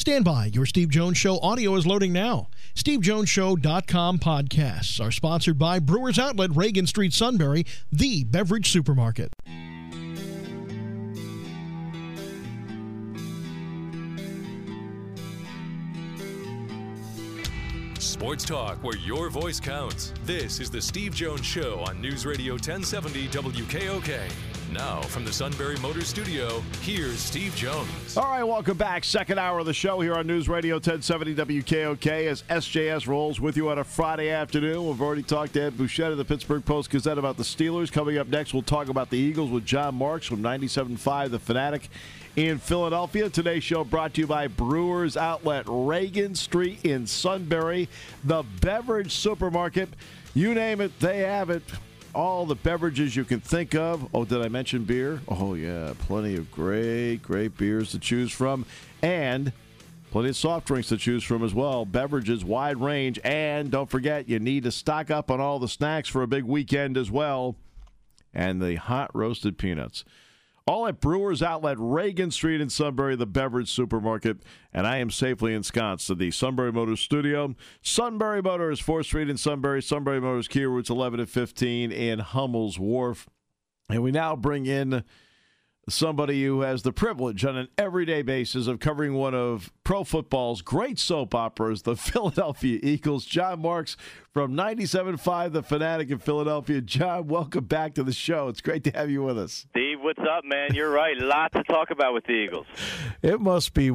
Stand by. Your Steve Jones Show audio is loading now. SteveJonesShow.com podcasts are sponsored by Brewers Outlet, Reagan Street, Sunbury, the beverage supermarket. Sports talk where your voice counts. This is the Steve Jones Show on News Radio 1070 WKOK. Now, from the Sunbury Motors Studio, here's Steve Jones. All right, welcome back. Second hour of the show here on News Radio 1070 WKOK as SJS rolls with you on a Friday afternoon. We've already talked to Ed Bouchette of the Pittsburgh Post-Gazette about the Steelers. Coming up next, we'll talk about the Eagles with John Marks from 97.5 The Fanatic in Philadelphia. Today's show brought to you by Brewers Outlet, Reagan Street in Sunbury, the beverage supermarket. You name it, they have it. All the beverages you can think of. Oh, did I mention beer? Oh, yeah. Plenty of great beers to choose from. And plenty of soft drinks to choose from as well. Beverages, wide range. And don't forget, you need to stock up on all the snacks for a big weekend as well. And the hot roasted peanuts. All at Brewers Outlet, Reagan Street in Sunbury, the beverage supermarket. And I am safely ensconced at the Sunbury Motors Studio. Sunbury Motors, 4th Street in Sunbury. Sunbury Motors, Kia routes 11 and 15 in Hummel's Wharf. And we now bring in somebody who has the privilege on an everyday basis of covering one of pro football's great soap operas, the Philadelphia Eagles. John Marks from 97.5 The Fanatic in Philadelphia. John, welcome back to the show. It's great to have you with us. Steve, what's up, man? You're right. A lot to talk about with the Eagles. It must be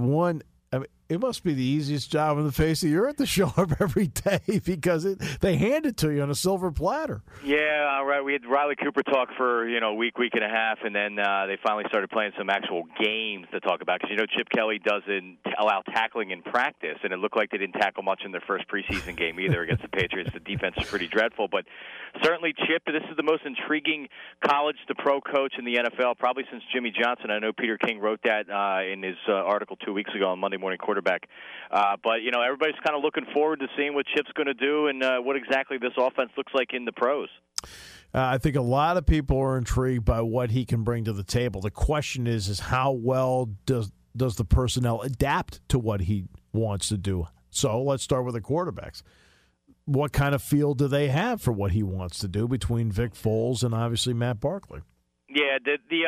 it must be the easiest job in the face of the earth to show up every day because they hand it to you on a silver platter. Yeah, all right. We had Riley Cooper talk for a week and a half, and then they finally started playing some actual games to talk about because Chip Kelly doesn't allow tackling in practice, and it looked like they didn't tackle much in their first preseason game either against the Patriots. The defense is pretty dreadful, but certainly Chip, this is the most intriguing college to pro coach in the NFL probably since Jimmy Johnson. I know Peter King wrote that in his article 2 weeks ago on Monday Morning Quarterback. But everybody's kind of looking forward to seeing what Chip's going to do and what exactly this offense looks like in the pros. I think a lot of people are intrigued by what he can bring to the table. The question is how well does the personnel adapt to what he wants to do? So let's start with the quarterbacks. What kind of feel do they have for what he wants to do between Vic Foles and obviously Matt Barkley? Yeah,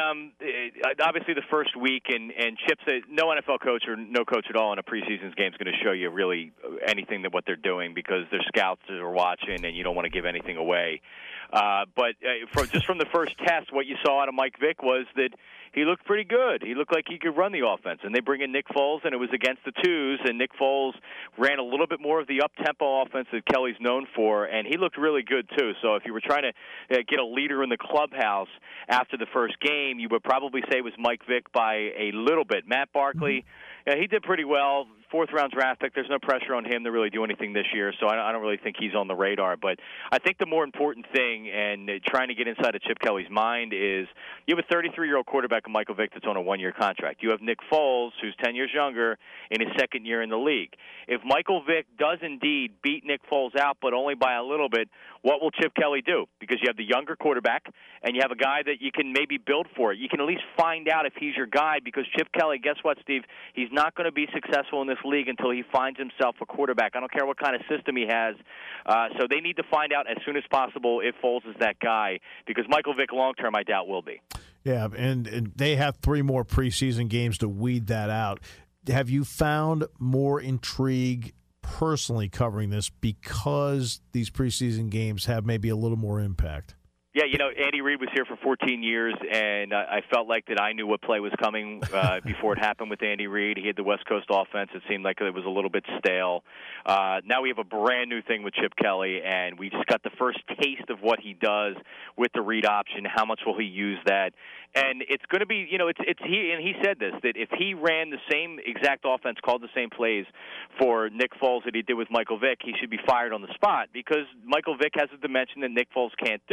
obviously the first week, and Chip said no NFL coach or no coach at all in a preseason game is going to show you really anything that what they're doing because their scouts are watching, and you don't want to give anything away. But from the first test, what you saw out of Mike Vick was that he looked pretty good. He looked like he could run the offense. And they bring in Nick Foles, and it was against the twos, and Nick Foles ran a little bit more of the up-tempo offense that Kelly's known for, and he looked really good too. So if you were trying to get a leader in the clubhouse after the first game, you would probably say it was Mike Vick by a little bit. Matt Barkley, he did pretty well. Fourth-round draft pick. There's no pressure on him to really do anything this year, so I don't really think he's on the radar. But I think the more important thing, and trying to get inside of Chip Kelly's mind, is you have a 33-year-old quarterback in Michael Vick that's on a one-year contract. You have Nick Foles, who's 10 years younger, in his second year in the league. If Michael Vick does indeed beat Nick Foles out, but only by a little bit, what will Chip Kelly do? Because you have the younger quarterback, and you have a guy that you can maybe build for it. You can at least find out if he's your guy, because Chip Kelly, guess what, Steve? He's not going to be successful in this league until he finds himself a quarterback. I don't care what kind of system he has. So they need to find out as soon as possible if Foles is that guy, because Michael Vick long-term I doubt will be. Yeah, and they have 3 more preseason games to weed that out. Have you found more intrigue personally covering this because these preseason games have maybe a little more impact? Yeah, Andy Reid was here for 14 years, and I felt like that I knew what play was coming before it happened with Andy Reid. He had the West Coast offense. It seemed like it was a little bit stale. Now we have a brand new thing with Chip Kelly, and we just got the first taste of what he does with the read option. How much will he use that? And it's going to be, he said this, that if he ran the same exact offense, called the same plays for Nick Foles that he did with Michael Vick, he should be fired on the spot because Michael Vick has a dimension that Nick Foles can't do. Right.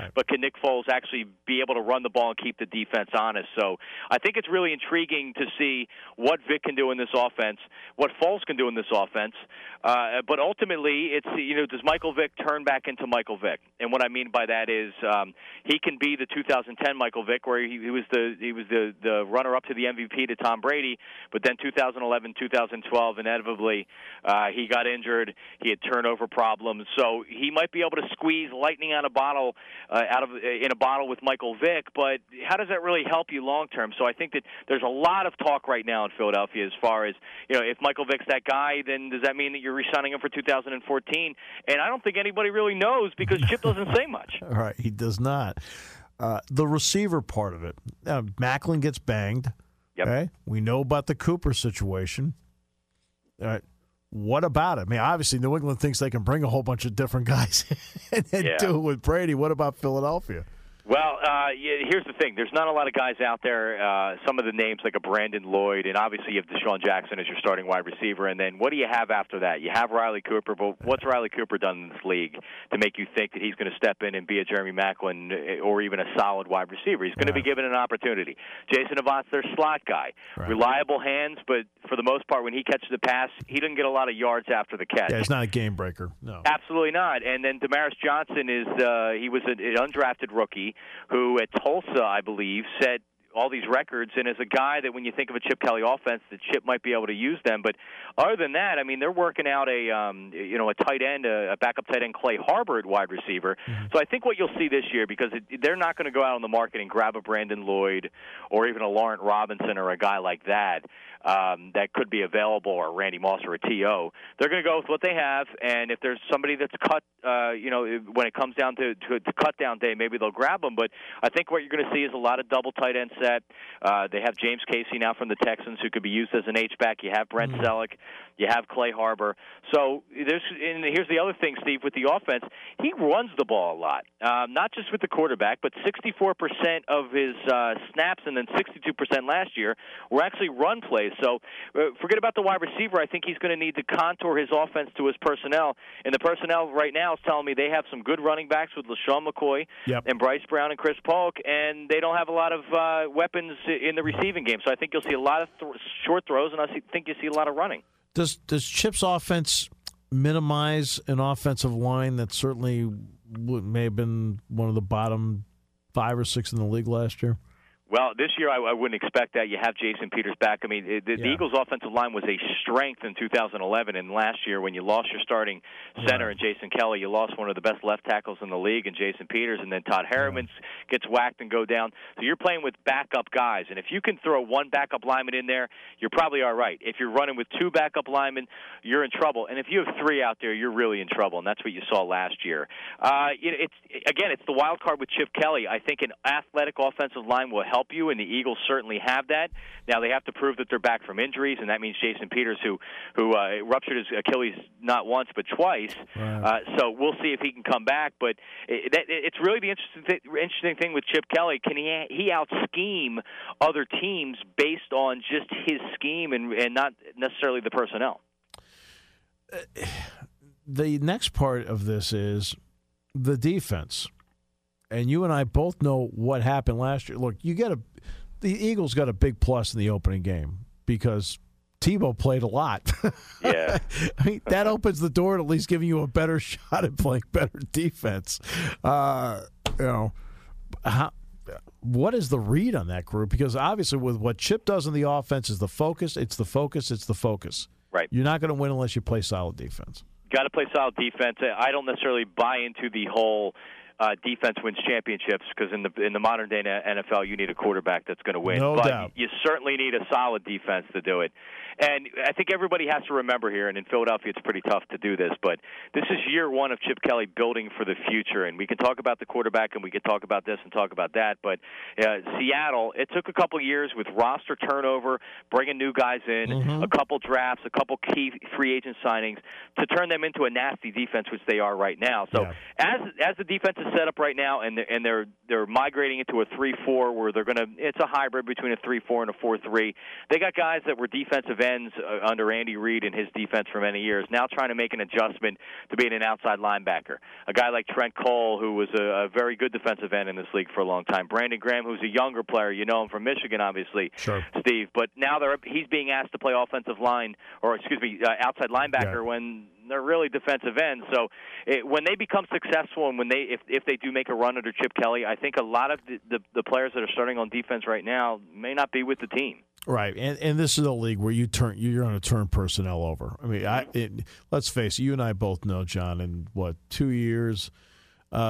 Right. but can Nick Foles actually be able to run the ball and keep the defense honest? So I think it's really intriguing to see what Vic can do in this offense, what Foles can do in this offense. But ultimately, it's, does Michael Vick turn back into Michael Vick? And what I mean by that is he can be the 2010 Michael Vick, where he was the runner-up to the MVP to Tom Brady, but then 2011, 2012, inevitably he got injured. He had turnover problems, so he might be able to squeeze lightning out of in a bottle with Michael Vick. But how does that really help you long term? So I think that there's a lot of talk right now in Philadelphia as far as, if Michael Vick's that guy, then does that mean that you're re-signing him for 2014? And I don't think anybody really knows because Chip doesn't say much. All right, he does not. The receiver part of it, Macklin gets banged. Yep. Okay? We know about the Cooper situation. What about it? I mean, obviously, New England thinks they can bring a whole bunch of different guys and do it with Brady. What about Philadelphia? Well, here's the thing. There's not a lot of guys out there. Some of the names like a Brandon Lloyd, and obviously you have Deshaun Jackson as your starting wide receiver. And then what do you have after that? You have Riley Cooper, but what's Riley Cooper done in this league to make you think that he's going to step in and be a Jeremy Maclin or even a solid wide receiver? He's going to be given an opportunity. Jason Avant's their slot guy. Right. Reliable hands, but for the most part, when he catches the pass, he doesn't get a lot of yards after the catch. Yeah, he's not a game breaker. No. Absolutely not. And then Demaryius Johnson he was an undrafted rookie who at Tulsa, I believe, set all these records, and as a guy that when you think of a Chip Kelly offense, that Chip might be able to use them. But other than that, I mean, they're working out a tight end, a backup tight end, Clay Harbor at wide receiver. Mm-hmm. So I think what you'll see this year, because they're not going to go out on the market and grab a Brandon Lloyd or even a Laurent Robinson or a guy like that that could be available, or Randy Moss or a T.O. They're going to go with what they have, and if there's somebody that's cut, when it comes down to cut down day, maybe they'll grab them. But I think what you're going to see is a lot of double tight end set. They have James Casey now from the Texans, who could be used as an H-back. You have Brent Selleck. You have Clay Harbor. So here's the other thing, Steve, with the offense. He runs the ball a lot, not just with the quarterback, but 64% of his snaps and then 62% last year were actually run plays. So forget about the wide receiver. I think he's going to need to contour his offense to his personnel. And the personnel right now is telling me they have some good running backs with LaShawn McCoy and Bryce Brown and Chris Polk, and they don't have a lot of weapons in the receiving game. So I think you'll see a lot of short throws, and I think you'll see a lot of running. Does Chip's offense minimize an offensive line that certainly may have been one of the bottom 5 or 6 in the league last year? Well, this year I wouldn't expect that. You have Jason Peters back. I mean, the Eagles' offensive line was a strength in 2011, and last year when you lost your starting center and Jason Kelly, you lost one of the best left tackles in the league in Jason Peters, and then Todd Harriman gets whacked and go down. So you're playing with backup guys, and if you can throw one backup lineman in there, you're probably all right. If you're running with 2 backup linemen, you're in trouble. And if you have 3 out there, you're really in trouble, and that's what you saw last year. It's the wild card with Chip Kelly. I think an athletic offensive line will help you, and the Eagles certainly have that. Now they have to prove that they're back from injuries, and that means Jason Peters, who ruptured his Achilles not once but twice. Right. So we'll see if he can come back. But it's really the interesting thing with Chip Kelly. Can he out-scheme other teams based on just his scheme and not necessarily the personnel? The next part of this is the defense. And you and I both know what happened last year. Look, the Eagles got a big plus in the opening game because Tebow played a lot. Yeah. I mean, that opens the door to at least giving you a better shot at playing better defense. What is the read on that group? Because obviously with what Chip does in the offense is the focus. It's the focus. Right. You're not going to win unless you play solid defense. Got to play solid defense. I don't necessarily buy into the whole defense wins championships, because in the modern day NFL, you need a quarterback that's going to win. No doubt. You certainly need a solid defense to do it. And I think everybody has to remember here, and in Philadelphia it's pretty tough to do this, but this is year one of Chip Kelly building for the future. And we can talk about the quarterback, and we can talk about this and talk about that, but Seattle, it took a couple years with roster turnover, bringing new guys in, a couple drafts, a couple key free agent signings to turn them into a nasty defense, which they are right now. So as the defensive setup right now, and they're migrating into a 3-4 where it's a hybrid between a 3-4 and a 4-3. They got guys that were defensive ends under Andy Reid and his defense for many years, now trying to make an adjustment to being an outside linebacker. A guy like Trent Cole, who was a very good defensive end in this league for a long time. Brandon Graham, who's a younger player, you know him from Michigan, obviously, sure. Steve. But now he's being asked to play outside linebacker when they're really defensive ends. So when they become successful and if they do make a run under Chip Kelly, I think a lot of the players that are starting on defense right now may not be with the team. Right, and this is a league where you're going to turn personnel over. I mean, let's face it, you and I both know, John, in 2 years, 4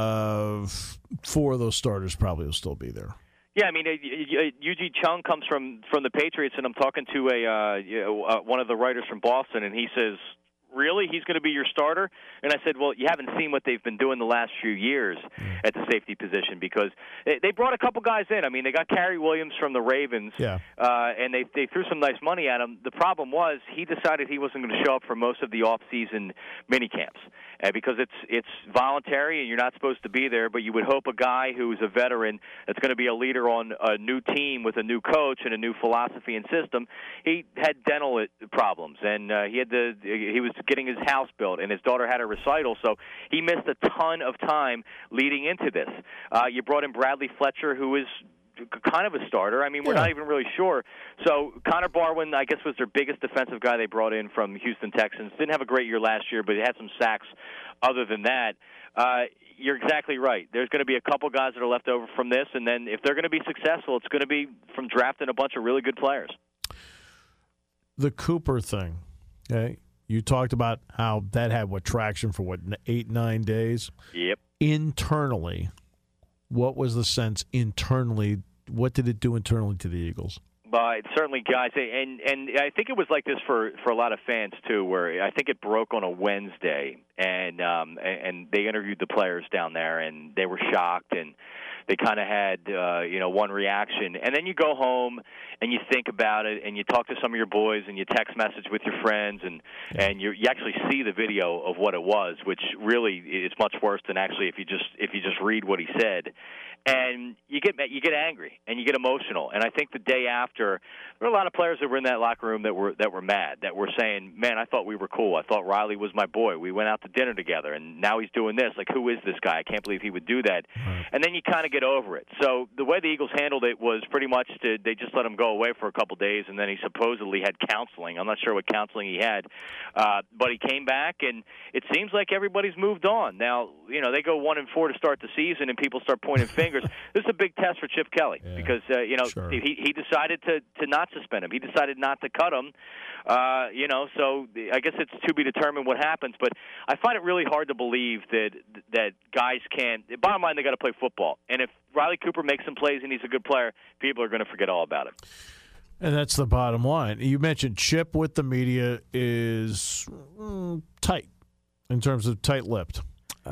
of those starters probably will still be there. Yeah, I mean, Eugene Chung comes from the Patriots, and I'm talking to one of the writers from Boston, and he says, really? He's going to be your starter? And I said, well, you haven't seen what they've been doing the last few years at the safety position, because they brought a couple guys in. I mean, they got Cary Williams from the Ravens, and they threw some nice money at him. The problem was he decided he wasn't going to show up for most of the off-season mini camps because it's voluntary and you're not supposed to be there, but you would hope a guy who's a veteran that's going to be a leader on a new team with a new coach and a new philosophy and system. He had dental problems, and he was getting his house built, and his daughter had a recital, so he missed a ton of time leading into this. You brought in Bradley Fletcher, who is kind of a starter. I mean, we're not even really sure. So Connor Barwin, I guess, was their biggest defensive guy they brought in from Houston Texans. Didn't have a great year last year, but he had some sacks. Other than that, you're exactly right. There's going to be a couple guys that are left over from this, and then if they're going to be successful, it's going to be from drafting a bunch of really good players. The Cooper thing, okay? You talked about how that had traction for 8-9 days? Yep. Internally, what was the sense internally? What did it do internally to the Eagles? Certainly, guys, and I think it was like this for a lot of fans too, where I think it broke on a Wednesday, and they interviewed the players down there, and they were shocked, and they kind of had one reaction, and then you go home and you think about it, and you talk to some of your boys, and you text message with your friends, and you actually see the video of what it was, which really is much worse than actually if you just read what he said. And you get angry and you get emotional. And I think the day after, there were a lot of players that were in that locker room that were mad, that were saying, "Man, I thought we were cool. I thought Riley was my boy. We went out to dinner together, and now he's doing this. Like, who is this guy? I can't believe he would do that." Right. And then you kind of get over it. So the way the Eagles handled it was pretty much they just let him go away for a couple days, and then he supposedly had counseling. I'm not sure what counseling he had, but he came back, and it seems like everybody's moved on. Now, they go 1-4 to start the season, and people start pointing fingers. This is a big test for Chip Kelly because sure. he decided to not suspend him. He decided not to cut him. So I guess it's to be determined what happens. But I find it really hard to believe that guys can't. Bottom line, they got to play football. And if Riley Cooper makes some plays and he's a good player, people are going to forget all about it. And that's the bottom line. You mentioned Chip with the media is tight in terms of tight-lipped.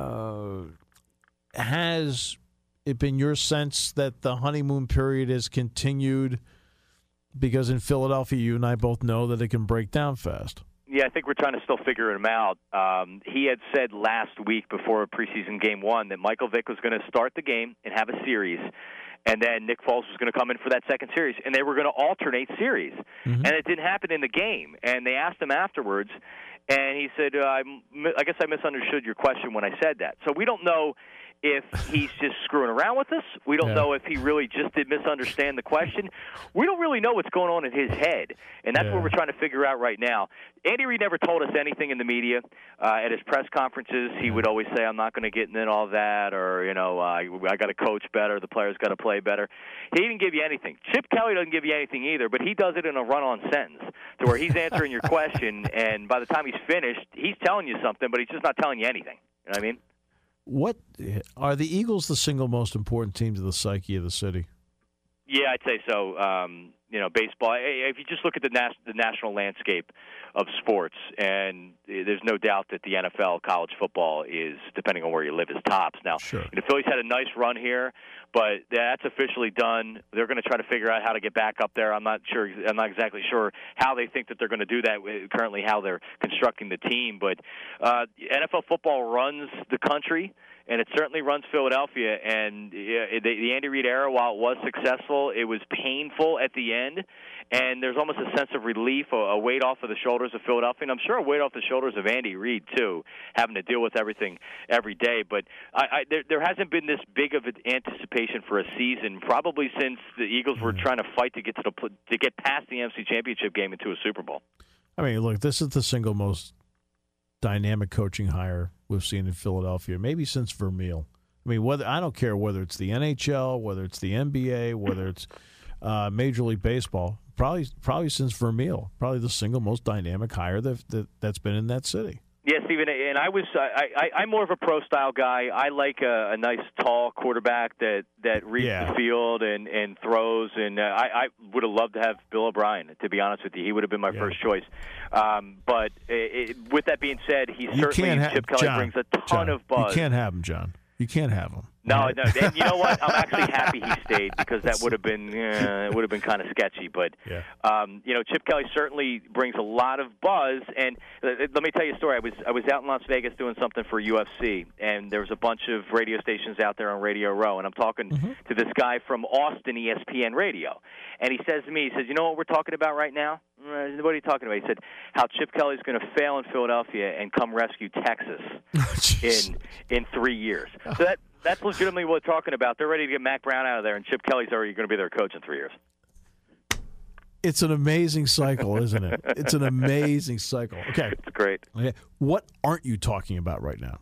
Has it been your sense that the honeymoon period has continued? Because in Philadelphia, you and I both know that it can break down fast. Yeah, I think we're trying to still figure him out. He had said last week before preseason game 1 that Michael Vick was going to start the game and have a series, and then Nick Foles was going to come in for that second series, and they were going to alternate series. Mm-hmm. And it didn't happen in the game. And they asked him afterwards, and he said, I guess I misunderstood your question when I said that. So we don't know if he's just screwing around with us. We don't know if he really just did misunderstand the question. We don't really know what's going on in his head, and that's what we're trying to figure out right now. Andy Reid never told us anything in the media. At his press conferences, he would always say, "I'm not going to get into all that," or, I got to coach better, the players got to play better. He didn't give you anything. Chip Kelly doesn't give you anything either, but he does it in a run-on sentence to where he's answering your question, and by the time he's finished, he's telling you something, but he's just not telling you anything. You know what I mean? What are the Eagles the single most important team to the psyche of the city? Yeah, I'd say so. baseball. If you just look at the national landscape of sports, and there's no doubt that the NFL, college football is, depending on where you live, is tops. Now, sure. The Phillies had a nice run here, but that's officially done. They're going to try to figure out how to get back up there. I'm not exactly sure how they think that they're going to do that. Currently, how they're constructing the team, but NFL football runs the country. And it certainly runs Philadelphia. And the Andy Reid era, while it was successful, it was painful at the end. And there's almost a sense of relief, a weight off of the shoulders of Philadelphia. And I'm sure a weight off the shoulders of Andy Reid, too, having to deal with everything every day. But there hasn't been this big of an anticipation for a season, probably since the Eagles were trying to fight to get past the NFC Championship game into a Super Bowl. I mean, look, this is the single most dynamic coaching hire we've seen in Philadelphia, maybe since Vermeil. I mean, I don't care whether it's the NHL, whether it's the NBA, whether it's Major League Baseball. Probably since Vermeil, probably the single most dynamic hire that's been in that city. Yeah, Stephen, and I'm more of a pro-style guy. I like a nice, tall quarterback that reads the field and throws. And I would have loved to have Bill O'Brien, to be honest with you. He would have been my first choice. But with that being said, Chip Kelly brings a ton of buzz. You can't have him, John. You can't have him. No. And you know what? I'm actually happy he stayed because that would have been kind of sketchy. But Chip Kelly certainly brings a lot of buzz. And let me tell you a story. I was out in Las Vegas doing something for UFC, and there was a bunch of radio stations out there on Radio Row, and I'm talking to this guy from Austin, ESPN Radio, and he says to me, "You know what we're talking about right now?" What are you talking about? He said how Chip Kelly's going to fail in Philadelphia and come rescue Texas in 3 years. So that's legitimately what we're talking about. They're ready to get Mac Brown out of there, and Chip Kelly's already going to be their coach in 3 years. It's an amazing cycle, isn't it? It's an amazing cycle. Okay, it's great. Okay. What aren't you talking about right now?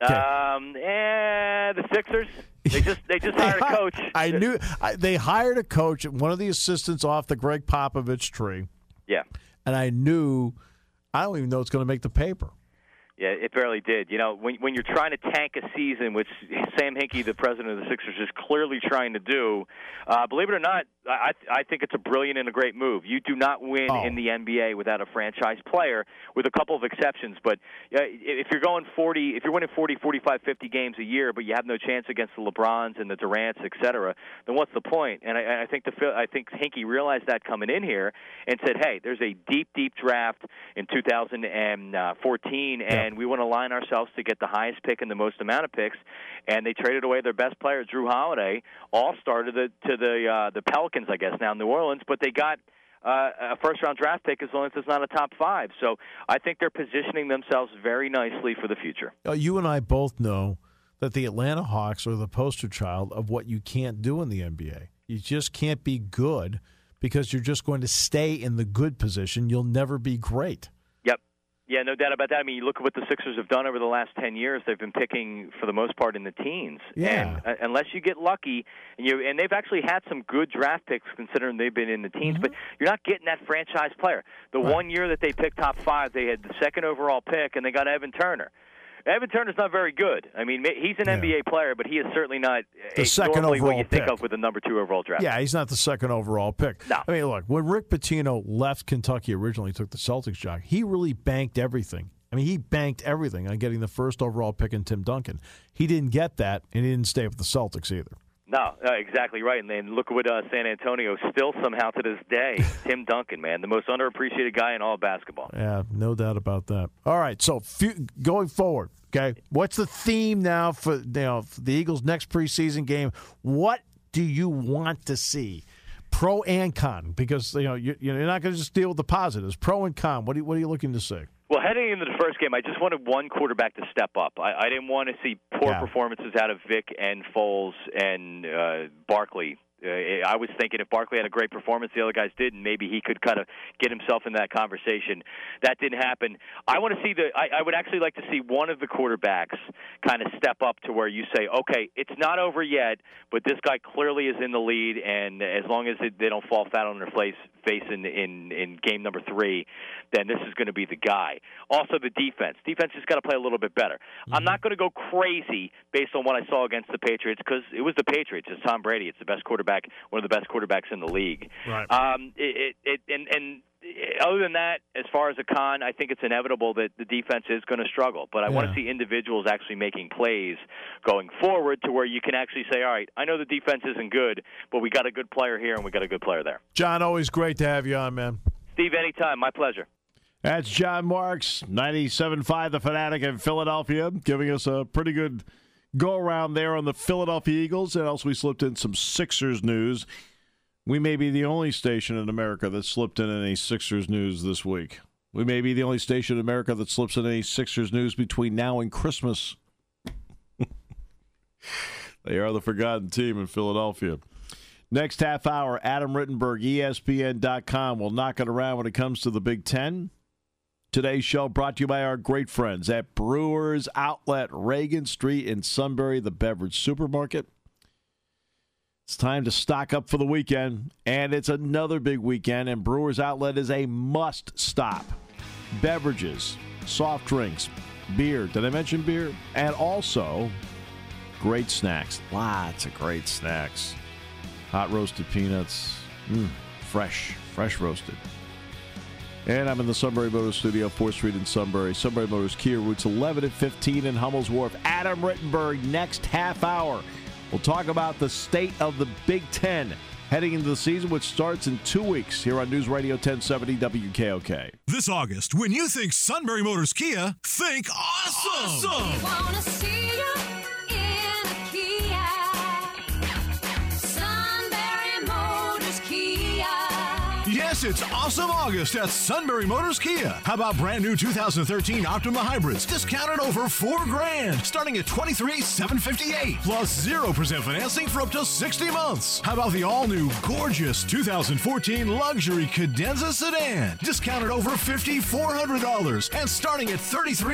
Okay. The Sixers. They just hired a coach. I knew they hired a coach, one of the assistants off the Greg Popovich tree. Yeah. And I don't even know it's going to make the paper. Yeah, it barely did. When you're trying to tank a season, which Sam Hinkie, the president of the Sixers, is clearly trying to do, believe it or not, I think it's a brilliant and a great move. You do not win in the NBA without a franchise player, with a couple of exceptions. But if you're going 40, if you're winning 40, 45, 50 games a year, but you have no chance against the LeBrons and the Durants, et cetera, then what's the point? And I think Hinkie realized that coming in here and said, hey, there's a deep, deep draft in 2014, and we want to align ourselves to get the highest pick and the most amount of picks. And they traded away their best player, Drew Holiday, all-star to the Pelicans, I guess, now in New Orleans. But they got a first-round draft pick as long as it's not a top 5. So I think they're positioning themselves very nicely for the future. You and I both know that the Atlanta Hawks are the poster child of what you can't do in the NBA. You just can't be good because you're just going to stay in the good position. You'll never be great. Yeah, no doubt about that. I mean, you look at what the Sixers have done over the last 10 years. They've been picking, for the most part, in the teens. Yeah. And unless you get lucky, and they've actually had some good draft picks considering they've been in the teens, but you're not getting that franchise player. The one year that they picked top 5, they had the second overall pick, and they got Evan Turner. Evan Turner's not very good. I mean, he's an NBA player, but he is certainly not the second normally overall what you think pick. of with the number 2 overall draft. Yeah, he's not the second overall pick. No. I mean, look, when Rick Pitino left Kentucky originally, took the Celtics job, he really banked everything. I mean, he banked everything on getting the first overall pick in Tim Duncan. He didn't get that, and he didn't stay with the Celtics either. No, exactly right. And then look at what San Antonio still somehow to this day. Tim Duncan, man, the most underappreciated guy in all of basketball. Yeah, no doubt about that. All right, so going forward, okay, what's the theme now for the Eagles' next preseason game? What do you want to see? Pro and con, because you're not going to just deal with the positives. Pro and con. What are you looking to see? Well, heading into the first game, I just wanted one quarterback to step up. I didn't want to see poor performances out of Vic and Foles and Barkley. I was thinking if Barkley had a great performance, the other guys didn't, maybe he could kind of get himself in that conversation. That didn't happen. I want to see I would actually like to see one of the quarterbacks kind of step up to where you say, okay, it's not over yet, but this guy clearly is in the lead, and as long as they don't fall flat on their face in game number 3, then this is going to be the guy. Also, the defense. Defense has got to play a little bit better. Mm-hmm. I'm not going to go crazy based on what I saw against the Patriots because it was the Patriots. It's Tom Brady. It's the best quarterback, one of the best quarterbacks in the league. Right. And other than that, as far as a con, I think it's inevitable that the defense is going to struggle. But I want to see individuals actually making plays going forward to where you can actually say, all right, I know the defense isn't good, but we got a good player here and we got a good player there. John, always great to have you on, man. Steve, anytime. My pleasure. That's John Marks, 97.5 The Fanatic in Philadelphia, giving us a pretty good go-around there on the Philadelphia Eagles. And also we slipped in some Sixers news. We may be the only station in America that slipped in any Sixers news this week. We may be the only station in America that slips in any Sixers news between now and Christmas. They are the forgotten team in Philadelphia. Next half hour, Adam Rittenberg, ESPN.com, will knock it around when it comes to the Big Ten. Today's show brought to you by our great friends at Brewers Outlet, Reagan Street in Sunbury, the beverage supermarket. It's time to stock up for the weekend, and it's another big weekend, and Brewers Outlet is a must-stop. Beverages, soft drinks, beer. Did I mention beer? And also great snacks. Lots of great snacks. Hot roasted peanuts. Fresh roasted. And I'm in the Sunbury Motors studio, 4th Street in Sunbury. Sunbury Motors Kia, routes 11 and 15 in Hummel's Wharf. Adam Rittenberg, next half hour. We'll talk about the state of the Big Ten heading into the season, which starts in 2 weeks here on News Radio 1070 WKOK. This August, when you think Sunbury Motors Kia, think awesome! We wanna see you in a Kia. Sunbury Motors Kia. Yes, it's awesome August at Sunbury Motors Kia. How about brand new 2013 Optima Hybrids, discounted over $4,000, starting at $23,758, plus 0% financing for up to 60 months. How about the all-new, gorgeous 2014 luxury Cadenza sedan, discounted over $5,400 and starting at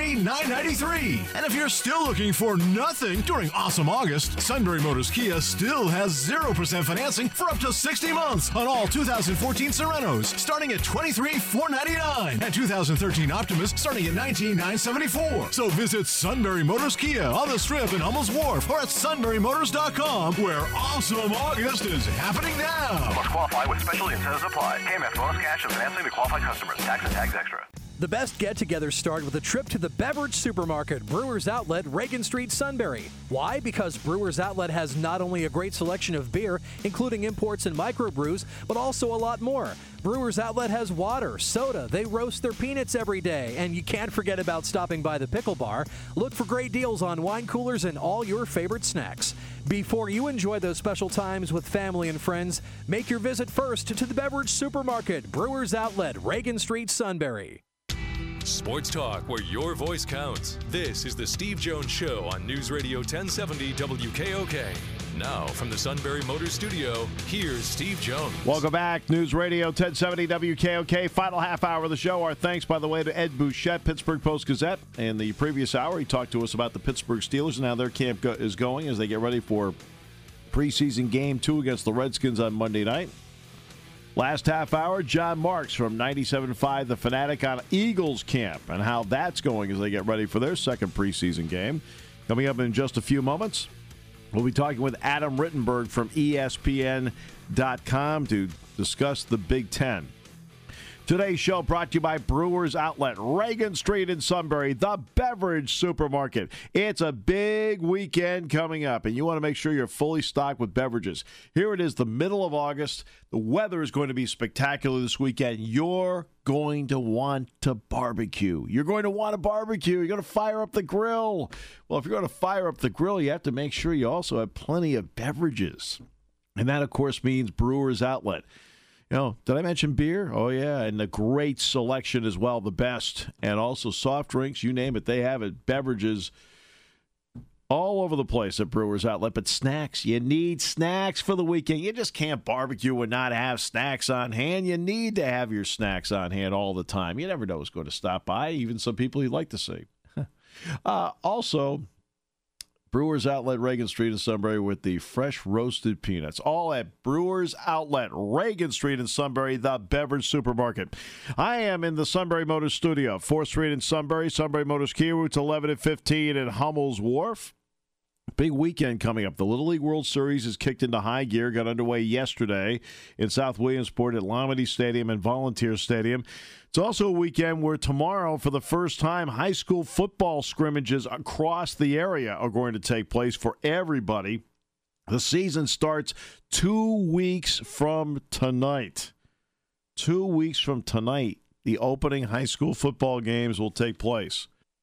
$33,993. And if you're still looking for nothing during awesome August, Sunbury Motors Kia still has 0% financing for up to 60 months on all 2014 Serenos, starting at $23,499, and 2013 Optimus starting at $19,974. So visit Sunbury Motors Kia on the Strip in Hummel's Wharf or at sunburymotors.com, where awesome August is happening now. Must qualify with special incentives applied. KMF bonus cash and financing to qualified customers. Tax and tags extra. The best get-togethers start with a trip to the beverage supermarket, Brewers Outlet, Reagan Street, Sunbury. Why? Because Brewers Outlet has not only a great selection of beer, including imports and microbrews, but also a lot more. Brewers Outlet has water, soda, they roast their peanuts every day, and you can't forget about stopping by the pickle bar. Look for great deals on wine coolers and all your favorite snacks. Before you enjoy those special times with family and friends, make your visit first to the beverage supermarket, Brewers Outlet, Reagan Street, Sunbury. Sports talk where your voice counts. This is the Steve Jones Show on News Radio 1070 WKOK. Now, from the Sunbury Motors Studio, here's Steve Jones. Welcome back. News Radio 1070 WKOK. Final half hour of the show. Our thanks, by the way, to Ed Bouchette, Pittsburgh Post-Gazette. In the previous hour, he talked to us about the Pittsburgh Steelers and how their camp is going as they get ready for preseason game 2 against the Redskins on Monday night. Last half hour, John Marks from 97.5 The Fanatic on Eagles camp and how that's going as they get ready for their second preseason game. Coming up in just a few moments, we'll be talking with Adam Rittenberg from ESPN.com to discuss the Big Ten. Today's show brought to you by Brewers Outlet, Reagan Street in Sunbury, the beverage supermarket. It's a big weekend coming up, and you want to make sure you're fully stocked with beverages. Here it is, the middle of August. The weather is going to be spectacular this weekend. You're going to want to barbecue. You're going to want to barbecue. You're going to fire up the grill. Well, if you're going to fire up the grill, you have to make sure you also have plenty of beverages. And that, of course, means Brewers Outlet. You know, did I mention beer? Oh, yeah, and the great selection as well, the best. And also soft drinks, you name it, they have it. Beverages all over the place at Brewers Outlet. But snacks, you need snacks for the weekend. You just can't barbecue and not have snacks on hand. You need to have your snacks on hand all the time. You never know who's going to stop by, even some people you'd like to see. Also, Brewers Outlet, Reagan Street in Sunbury with the fresh roasted peanuts. All at Brewers Outlet, Reagan Street in Sunbury, the beverage supermarket. I am in the Sunbury Motors studio, 4th Street in Sunbury, Sunbury Motors Kia, routes 11 and 15 at Hummel's Wharf. Big weekend coming up. The Little League World Series is kicked into high gear, got underway yesterday in South Williamsport at Lamade Stadium and Volunteer Stadium. It's also a weekend where tomorrow, for the first time, high school football scrimmages across the area are going to take place for everybody. The season starts 2 weeks from tonight. 2 weeks from tonight, the opening high school football games will take place.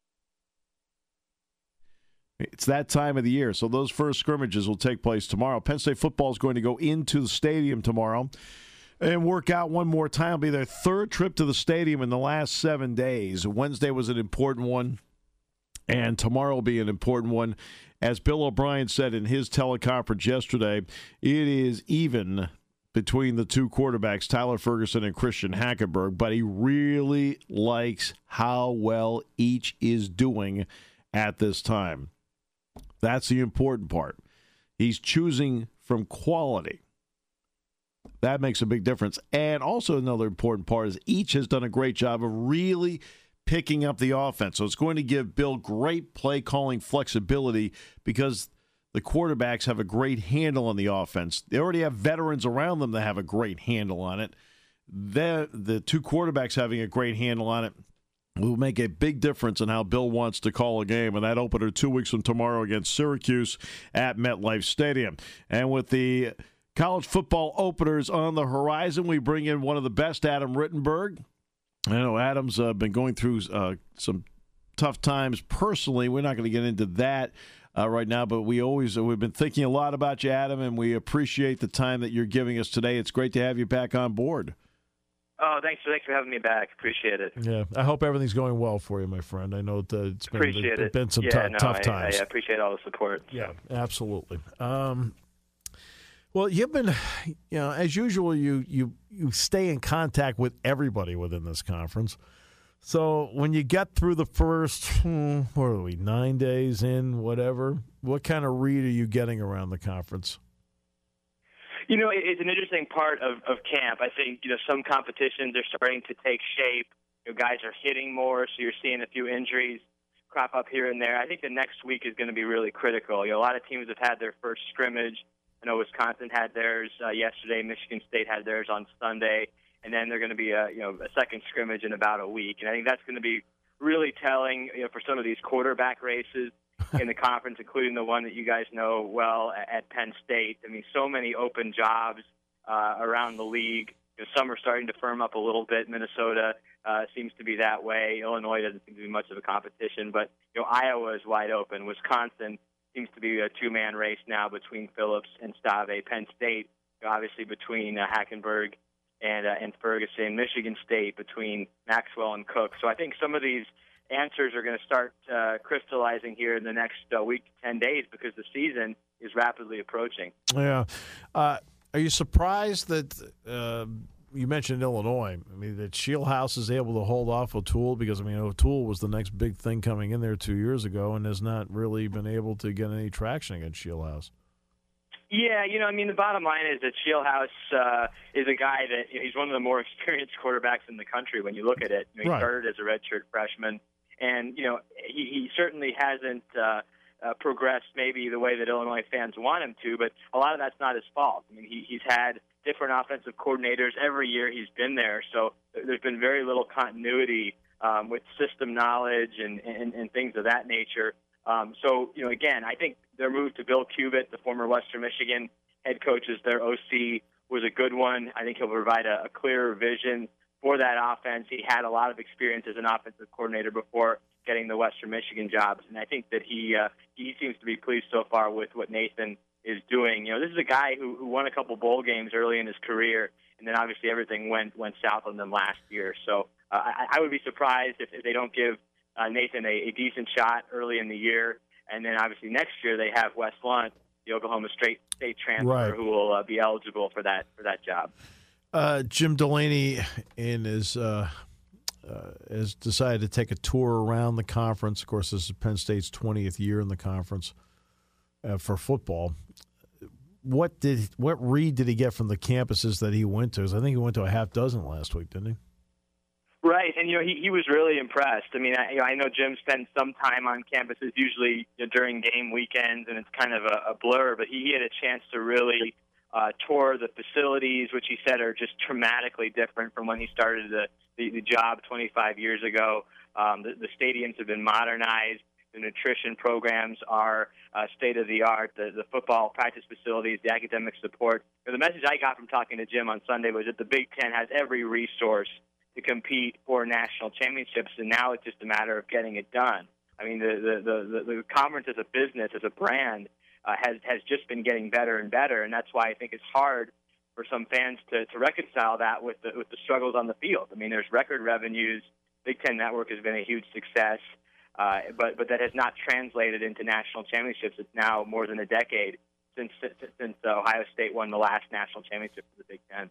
It's that time of the year, so those first scrimmages will take place tomorrow. Penn State football is going to go into the stadium tomorrow and work out one more time. It'll be their third trip to the stadium in the last 7 days. Wednesday was an important one, and tomorrow will be an important one. As Bill O'Brien said in his teleconference yesterday, it is even between the two quarterbacks, Tyler Ferguson and Christian Hackenberg, but he really likes how well each is doing at this time. That's the important part. He's choosing from quality. That makes a big difference. And also another important part is each has done a great job of really picking up the offense. So it's going to give Bill great play-calling flexibility because the quarterbacks have a great handle on the offense. They already have veterans around them that have a great handle on it. The two quarterbacks having a great handle on it will make a big difference in how Bill wants to call a game. And that opener 2 weeks from tomorrow against Syracuse at MetLife Stadium. And with the college football openers on the horizon, we bring in one of the best, Adam Rittenberg. I know Adam's been going through some tough times personally. We're not going to get into that right now, but we've been thinking a lot about you, Adam, and we appreciate the time that you're giving us today. It's great to have you back on board. Oh, thanks for having me back. Appreciate it. Yeah, I hope everything's going well for you, my friend. I know it's been some tough times. I appreciate all the support. Yeah, absolutely. Well, you've been, as usual, you stay in contact with everybody within this conference. So when you get through the first, 9 days in, whatever, what kind of read are you getting around the conference? It's an interesting part of camp. I think, some competitions are starting to take shape. Guys are hitting more, so you're seeing a few injuries crop up here and there. I think the next week is going to be really critical. A lot of teams have had their first scrimmage. I know Wisconsin had theirs yesterday. Michigan State had theirs on Sunday. And then they're going to be a second scrimmage in about a week. And I think that's going to be really telling for some of these quarterback races in the conference, including the one that you guys know well at Penn State. I mean, so many open jobs around the league. Some are starting to firm up a little bit. Minnesota seems to be that way. Illinois doesn't seem to be much of a competition. But, Iowa is wide open. Wisconsin seems to be a two-man race now between Phillips and Stave. Penn State, obviously, between Hackenberg and Ferguson. Michigan State between Maxwell and Cook. So I think some of these answers are going to start crystallizing here in the next week to 10 days because the season is rapidly approaching. Yeah. Are you surprised that you mentioned Illinois? I mean, that Shieldhouse is able to hold off O'Toole because, O'Toole was the next big thing coming in there 2 years ago and has not really been able to get any traction against Shieldhouse. Yeah, the bottom line is that Shieldhouse is a guy that he's one of the more experienced quarterbacks in the country when you look at it. He started as a redshirt freshman, and he certainly hasn't progressed maybe the way that Illinois fans want him to, but a lot of that's not his fault. I mean, he's had different offensive coordinators every year he's been there, so there's been very little continuity with system knowledge and things of that nature. So, again, I think their move to Bill Cubit, the former Western Michigan head coach, as their OC, was a good one. I think he'll provide a clearer vision for that offense. He had a lot of experience as an offensive coordinator before getting the Western Michigan jobs, and I think that he seems to be pleased so far with what Nathan is doing. This is a guy who won a couple bowl games early in his career, and then obviously everything went south on them last year. So I would be surprised if they don't give Nathan a decent shot early in the year. And then obviously next year they have Wes Lunt, the Oklahoma State transfer, who will be eligible for that job. Jim Delaney has decided to take a tour around the conference. Of course, this is Penn State's 20th year in the conference. for football. What read did he get from the campuses that he went to? 'Cause I think he went to a half dozen last week, didn't he? Right, and he was really impressed. I mean, I know Jim spends some time on campuses, usually during game weekends, and it's kind of a blur. But he had a chance to really tour the facilities, which he said are just dramatically different from when he started the job 25 years ago. The stadiums have been modernized. The nutrition programs are state of the art. The football practice facilities, the academic support. The message I got from talking to Jim on Sunday was that the Big Ten has every resource to compete for national championships, and now it's just a matter of getting it done. I mean, the conference as a business, as a brand, has just been getting better and better, and that's why I think it's hard for some fans to reconcile that with the struggles on the field. I mean, there's record revenues. Big Ten Network has been a huge success, but that has not translated into national championships. It's now more than a decade since Ohio State won the last national championship for the Big Ten.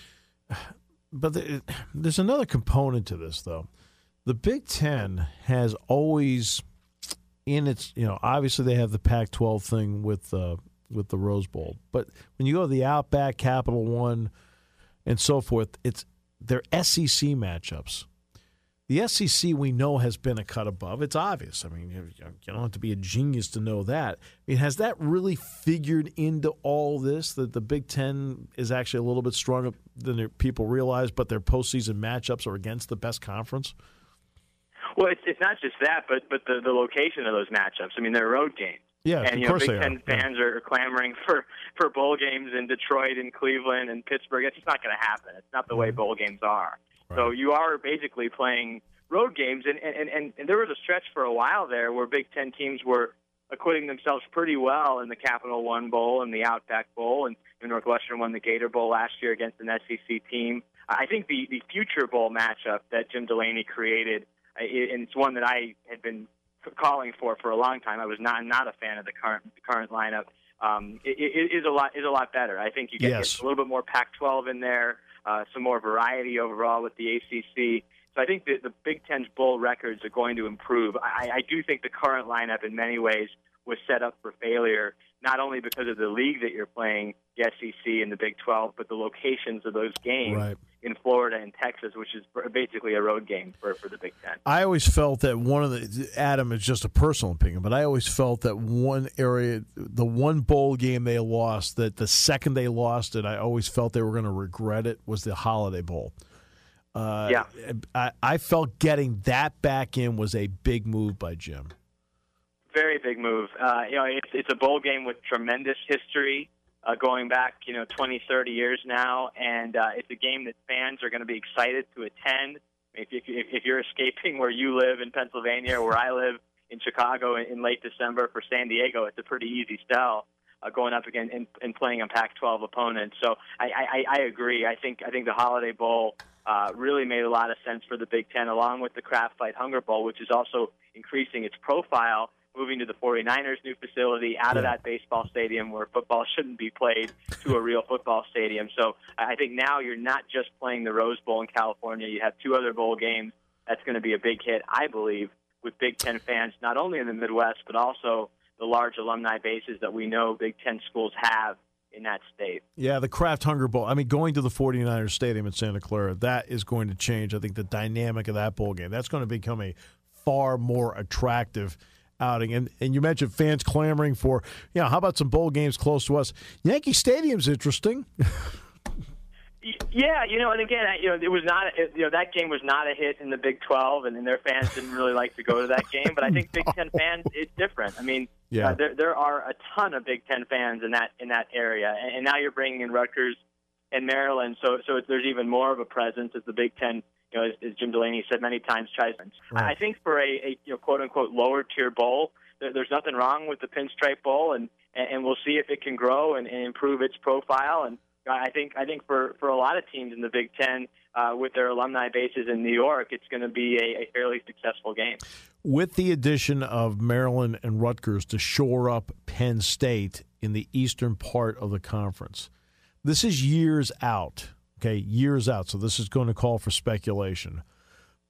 But there's another component to this, though. The Big Ten has always, in its, obviously they have the Pac-12 thing with the Rose Bowl, but when you go to the Outback, Capital One, and so forth, they're SEC matchups. The SEC we know has been a cut above. It's obvious. I mean, you don't have to be a genius to know that. I mean, has that really figured into all this, that the Big Ten is actually a little bit stronger than people realize, but their postseason matchups are against the best conference? Well, it's not just that, but the location of those matchups. I mean, they're road games. Yeah, and of course Big Ten fans are clamoring for bowl games in Detroit and Cleveland and Pittsburgh. It's just not going to happen. It's not the way bowl games are. Right. So you are basically playing road games, and there was a stretch for a while there where Big Ten teams were acquitting themselves pretty well in the Capital One Bowl and the Outback Bowl, and Northwestern won the Gator Bowl last year against an SEC team. I think the future bowl matchup that Jim Delaney created, and it's one that I had been calling for a long time. I was not a fan of the current lineup. It is a lot better. I think you get a little bit more Pac-12 in there, some more variety overall with the ACC. So I think that the Big Ten's bowl records are going to improve. I do think the current lineup in many ways was set up for failure, not only because of the league that you're playing, the SEC and the Big 12, but the locations of those games in Florida and Texas, which is basically a road game for the Big Ten. I always felt that Adam, is just a personal opinion, but I always felt that one area, the one bowl game they lost, that the second they lost it, I always felt they were going to regret it, was the Holiday Bowl. I felt getting that back in was a big move by Jim. Very big move. It's a bowl game with tremendous history going back, 20, 30 years now, and it's a game that fans are going to be excited to attend. If you're escaping where you live in Pennsylvania or where I live in Chicago in late December for San Diego, it's a pretty easy sell going up again and playing a Pac-12 opponent. So I agree. I think the Holiday Bowl really made a lot of sense for the Big Ten, along with the Kraft Fight Hunger Bowl, which is also increasing its profile, moving to the 49ers' new facility, out of that baseball stadium where football shouldn't be played, to a real football stadium. So I think now you're not just playing the Rose Bowl in California. You have two other bowl games. That's going to be a big hit, I believe, with Big Ten fans, not only in the Midwest, but also the large alumni bases that we know Big Ten schools have in that state. Yeah, the Kraft Hunger Bowl. I mean, going to the 49ers stadium in Santa Clara, that is going to change, I think, the dynamic of that bowl game. That's going to become a far more attractive outing. And you mentioned fans clamoring for, how about some bowl games close to us? Yankee Stadium's interesting. Yeah, and again, it was not, that game was not a hit in the Big 12, and their fans didn't really like to go to that game. But I think Big Ten fans, it's different. I mean, there are a ton of Big Ten fans in that area, and now you're bringing in Rutgers and Maryland, so there's even more of a presence as the Big Ten, as Jim Delaney said many times, tries. Right. I think for a quote unquote lower tier bowl, there's nothing wrong with the Pinstripe Bowl, and we'll see if it can grow and improve its profile. And I think for a lot of teams in the Big Ten, with their alumni bases in New York, it's going to be a fairly successful game. With the addition of Maryland and Rutgers to shore up Penn State in the eastern part of the conference, this is years out. Okay, years out. So this is going to call for speculation.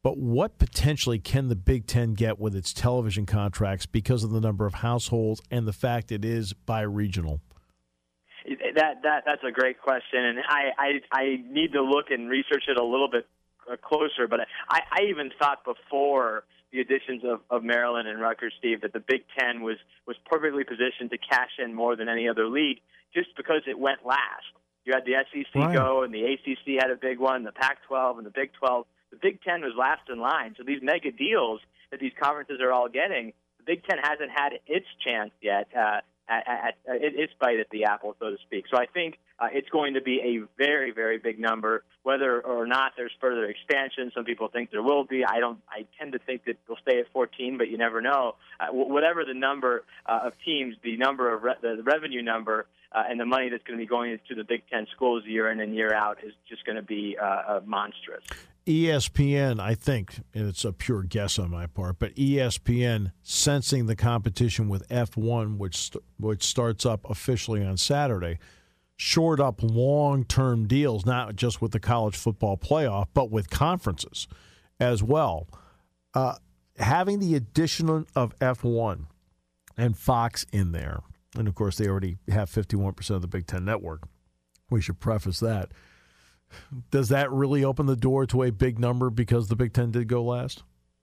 But what potentially can the Big Ten get with its television contracts because of the number of households and the fact it is bi-regional? That's a great question, and I need to look and research it a little bit closer. But I even thought before the additions of Maryland and Rutgers, Steve, that the Big Ten was perfectly positioned to cash in more than any other league just because it went last. You had the SEC go, and the ACC had a big one, the Pac-12 and the Big 12. The Big Ten was last in line. So these mega deals that these conferences are all getting, the Big Ten hasn't had its chance yet at its bite at the apple, so to speak. So I think it's going to be a very, very big number. Whether or not there's further expansion, some people think there will be. I tend to think that they'll stay at 14, but you never know. Whatever the number of teams, the number of the revenue number, and the money that's going to be going into the Big Ten schools year in and year out is just going to be monstrous. ESPN, I think, and it's a pure guess on my part, but ESPN, sensing the competition with F1, which starts up officially on Saturday, shored up long-term deals, not just with the college football playoff, but with conferences as well. Having the addition of F1 and Fox in there, and of course they already have 51% of the Big Ten network. We should preface that. Does that really open the door to a big number because the Big Ten did go last?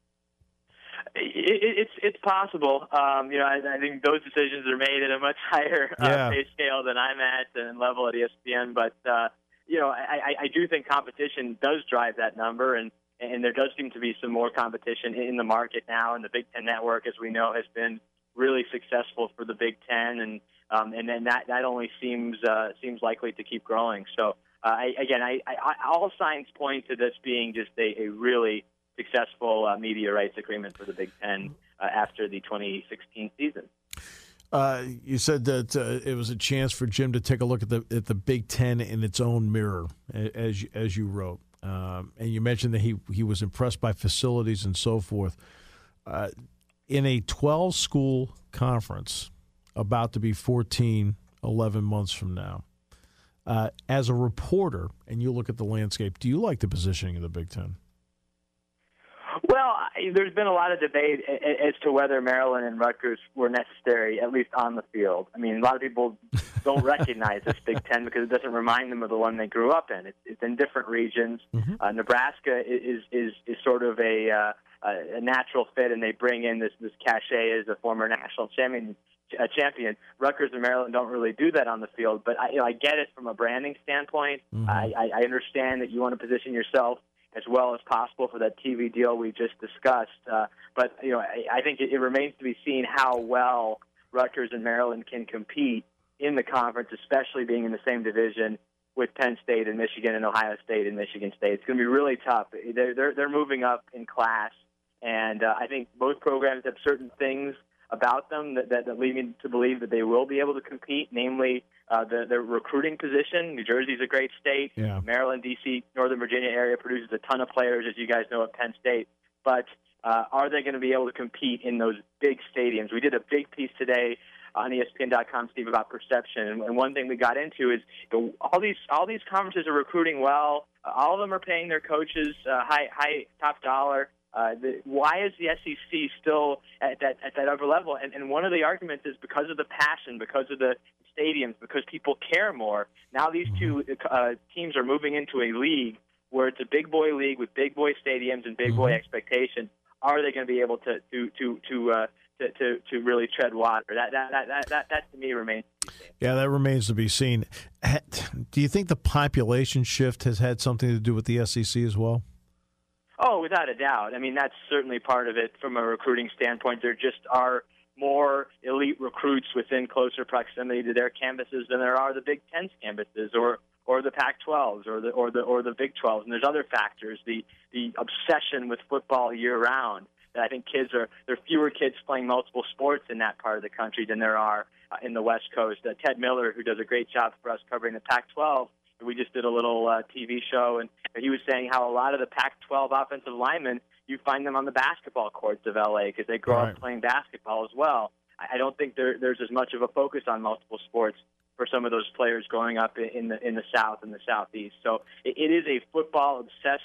It's possible. I think those decisions are made at a much higher pay scale than I'm at and level at ESPN. But I do think competition does drive that number, and there does seem to be some more competition in the market now. And the Big Ten Network, as we know, has been really successful for the Big Ten, and then that only seems likely to keep growing. So. All signs point to this being just a really successful media rights agreement for the Big Ten after the 2016 season. You said that it was a chance for Jim to take a look at the Big Ten in its own mirror, as you wrote, and you mentioned that he was impressed by facilities and so forth. In a 12-school conference, about to be 14, 11 months from now. As a reporter, and you look at the landscape, do you like the positioning of the Big Ten? Well, there's been a lot of debate as to whether Maryland and Rutgers were necessary, at least on the field. I mean, a lot of people don't recognize this Big Ten because it doesn't remind them of the one they grew up in. It's in different regions. Mm-hmm. Nebraska is sort of a natural fit, and they bring in this cachet as a former national champion. Rutgers and Maryland don't really do that on the field, but I get it from a branding standpoint. Mm-hmm. I understand that you want to position yourself as well as possible for that TV deal we just discussed. But I think it remains to be seen how well Rutgers and Maryland can compete in the conference, especially being in the same division with Penn State and Michigan and Ohio State and Michigan State. It's going to be really tough. They're moving up in class, and I think both programs have certain things about them that lead me to believe that they will be able to compete, namely the recruiting position. New Jersey's a great state. Yeah. Maryland, D.C., Northern Virginia area produces a ton of players, as you guys know, at Penn State. But are they going to be able to compete in those big stadiums? We did a big piece today on ESPN.com, Steve, about perception. And one thing we got into is all these conferences are recruiting well. All of them are paying their coaches high top dollar. Why is the SEC still at that upper level? And one of the arguments is because of the passion, because of the stadiums, because people care more. Now these two teams are moving into a league where it's a big boy league with big boy stadiums and big boy expectations. Are they going to be able to really tread water? That to me remains to be seen. Yeah, that remains to be seen. Do you think the population shift has had something to do with the SEC as well? Oh, without a doubt. I mean, that's certainly part of it from a recruiting standpoint. There just are more elite recruits within closer proximity to their campuses than there are the Big Ten's campuses or the Pac-12s or the Big 12s. And there's other factors, the obsession with football year-round. I think there are fewer kids playing multiple sports in that part of the country than there are in the West Coast. Ted Miller, who does a great job for us covering the Pac-12, we just did a little TV show, and he was saying how a lot of the Pac-12 offensive linemen, you find them on the basketball courts of L.A. because they grow up playing basketball as well. I don't think there's as much of a focus on multiple sports for some of those players growing up in the South and the Southeast. So it is a football-obsessed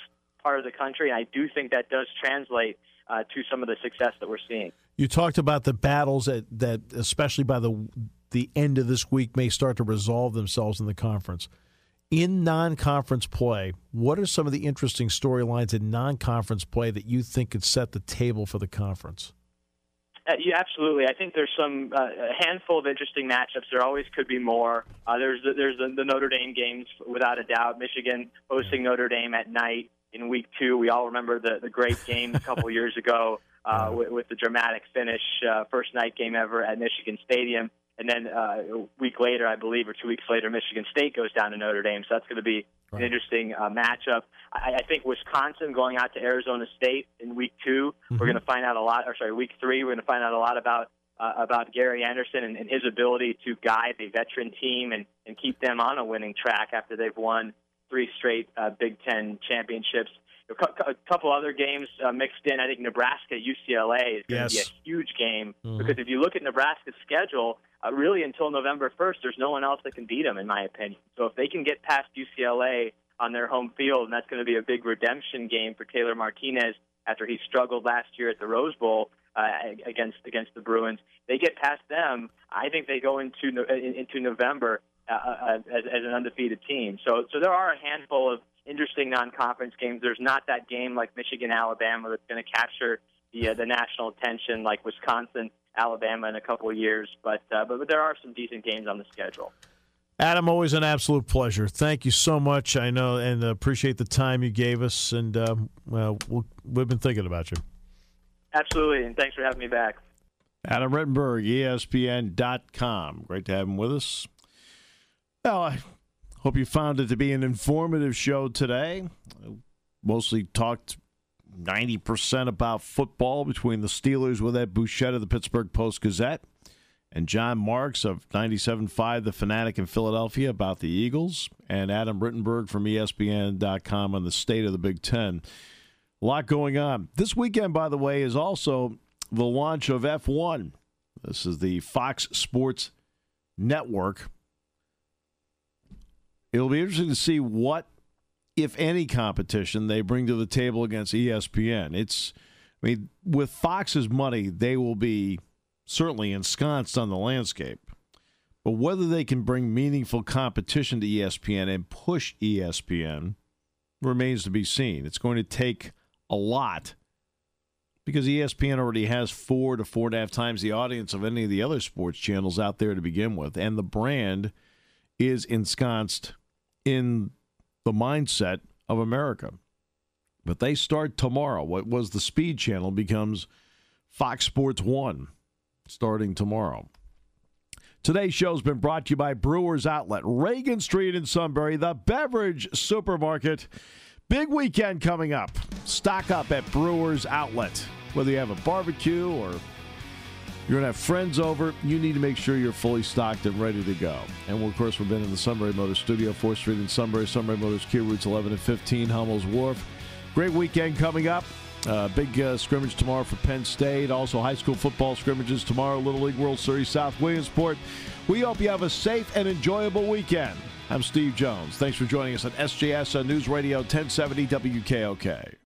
part of the country, and I do think that does translate to some of the success that we're seeing. You talked about the battles that especially by the end of this week, may start to resolve themselves in the conference. In non-conference play, what are some of the interesting storylines in non-conference play that you think could set the table for the conference? Yeah, absolutely. I think there's a handful of interesting matchups. There always could be more. There's the Notre Dame games, without a doubt. Michigan hosting Notre Dame at night in week 2. We all remember the great game a couple years ago with the dramatic finish, first night game ever at Michigan Stadium. And then a week later, I believe, or 2 weeks later, Michigan State goes down to Notre Dame. So that's going to be an interesting matchup. I think Wisconsin going out to Arizona State in week 2. We're going to find out a lot. Or sorry, week 3. We're going to find out a lot about Gary Anderson and his ability to guide a veteran team and keep them on a winning track after they've won 3 straight Big Ten championships. A couple other games mixed in. I think Nebraska-UCLA is going to be a huge game because if you look at Nebraska's schedule, really until November 1st, there's no one else that can beat them, in my opinion. So if they can get past UCLA on their home field, and that's going to be a big redemption game for Taylor Martinez after he struggled last year at the Rose Bowl against the Bruins. They get past them, I think they go into November as an undefeated team. So there are a handful of interesting non-conference games. There's not that game like Michigan-Alabama that's going to capture the national attention like Wisconsin-Alabama in a couple of years, but there are some decent games on the schedule. Adam, always an absolute pleasure. Thank you so much. I know and appreciate the time you gave us, and we've been thinking about you. Absolutely, and thanks for having me back. Adam Rittenberg, ESPN.com. Great to have him with us. Well, I hope you found it to be an informative show today. Mostly talked 90% about football between the Steelers with Ed Bouchette of the Pittsburgh Post-Gazette and John Marks of 97.5 The Fanatic in Philadelphia about the Eagles, and Adam Rittenberg from ESPN.com on the state of the Big Ten. A lot going on. This weekend, by the way, is also the launch of F1. This is the Fox Sports Network. It'll be interesting to see what, if any, competition they bring to the table against ESPN. With Fox's money, they will be certainly ensconced on the landscape. But whether they can bring meaningful competition to ESPN and push ESPN remains to be seen. It's going to take a lot because ESPN already has 4 to 4.5 times the audience of any of the other sports channels out there to begin with, and the brand is ensconced in the mindset of America. But they start tomorrow. What was the Speed Channel becomes Fox Sports 1 starting tomorrow. Today's show has been brought to you by Brewers Outlet, Reagan Street in Sunbury, the beverage supermarket. Big weekend coming up. Stock up at Brewers Outlet. Whether you have a barbecue or you're going to have friends over, you need to make sure you're fully stocked and ready to go. And, of course, we've been in the Sunbury Motors Studio, 4th Street in Sunbury, Sunbury Motors, Kia routes 11 and 15, Hummel's Wharf. Great weekend coming up. Big scrimmage tomorrow for Penn State. Also, high school football scrimmages tomorrow, Little League World Series, South Williamsport. We hope you have a safe and enjoyable weekend. I'm Steve Jones. Thanks for joining us on SJS on News Radio 1070 WKOK.